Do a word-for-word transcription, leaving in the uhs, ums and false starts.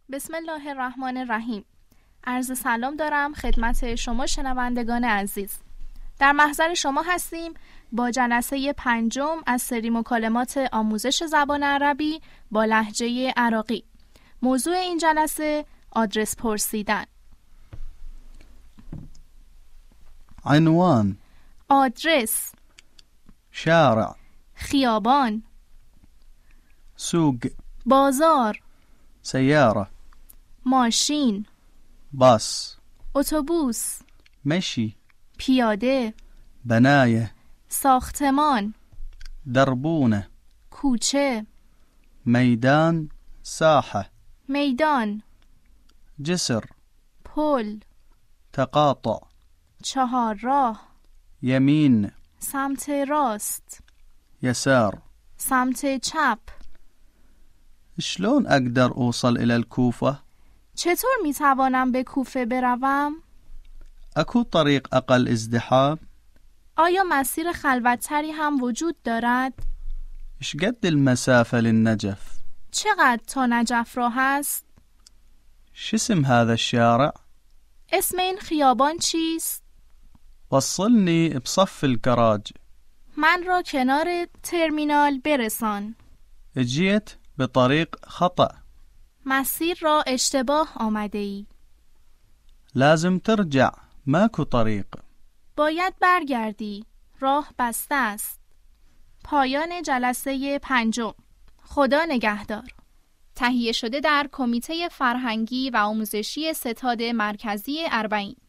بسم الله الرحمن الرحیم. عرض سلام دارم خدمت شما شنوندگان عزیز. در محضر شما هستیم با جلسه پنجم از سری مکالمات آموزش زبان عربی با لهجه عراقی. موضوع این جلسه آدرس پرسیدن. عنوان: آدرس، شارع، خیابان، سوق، بازار، سيارة، ماشین، باص، اتوبوس، مشي، پیاده، بناية، ساختمان، دربونة، کوچه، ميدان، ساحة، میدان، جسر، پل، تقاطع، چهارراه، يمين، سمت راست، يسار. سمت چپ. شلون أقدر أوصل إلى الكوفة؟ چطور می توانم به کوفه بروم؟ أكو طريق أقل ازدحام؟ آیا مسیر خلوتتری هم وجود دارد؟ إيش قد المسافة للنجف؟ چقدر تا نجف راه است؟ شو اسم هذا الشارع؟ اسم این خیابان چیست؟ وصلني بصف الكراج. من را کنار ترمینال برسان. جيت بطريق خطأ. مسیر را اشتباه آمده ای. لازم ترجع. ماكو طريق. باید برگردی. راه بسته است. پایان جلسه پنجم. خدا نگهدار. تهیه شده در کمیته فرهنگی و آموزشی ستاد مرکزی اربعین.